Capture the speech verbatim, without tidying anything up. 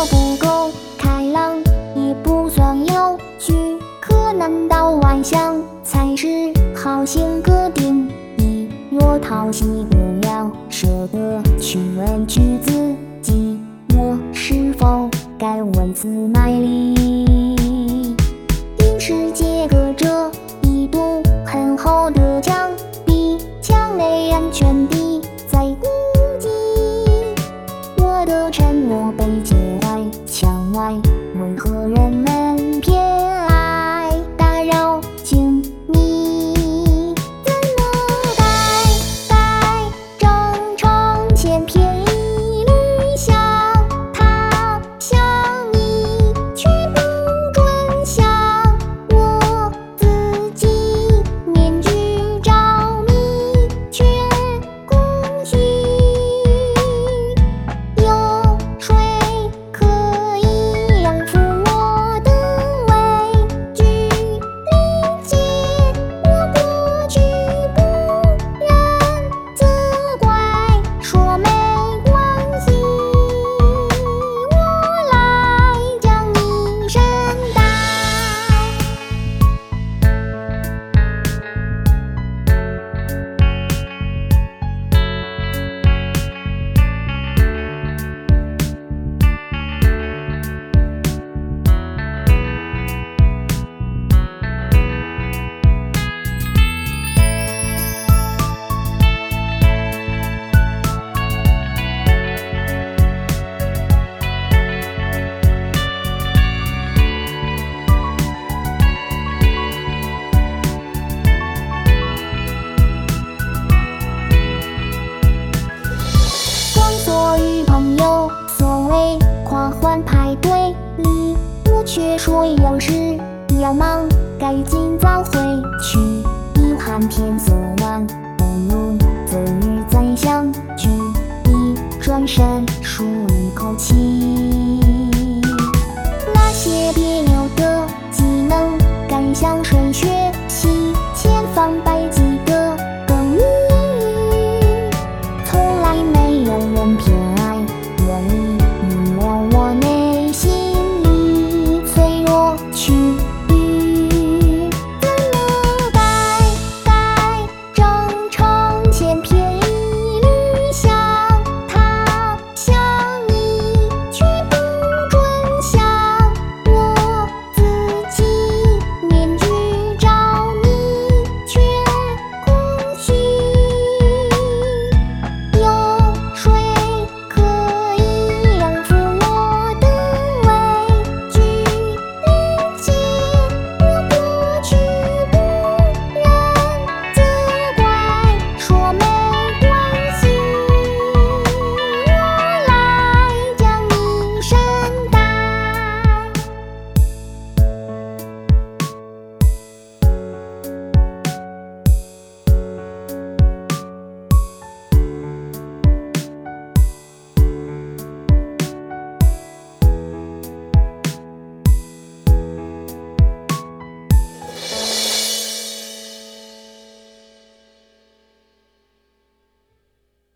我不够开朗，也不算有趣，可难道外向才是好性格定义？若讨喜不了，舍得去问句自己，我是否该为此卖力？与世界隔着一堵很厚的墙壁，墙内安全地在孤寂，我的沉默被解开，墙外为何人们偏爱打扰？请你怎么改改正成千篇一律想他想你却不准想我自己，面具着迷却空虚，有谁可以安抚我的畏惧，理解我过去，不然责怪，说没关系，我来将你善待。工作与朋友，所谓狂欢派对里，我却说有事要忙，该尽早回去。遗憾天色晚，不如择日再相聚。一转身，舒一口气。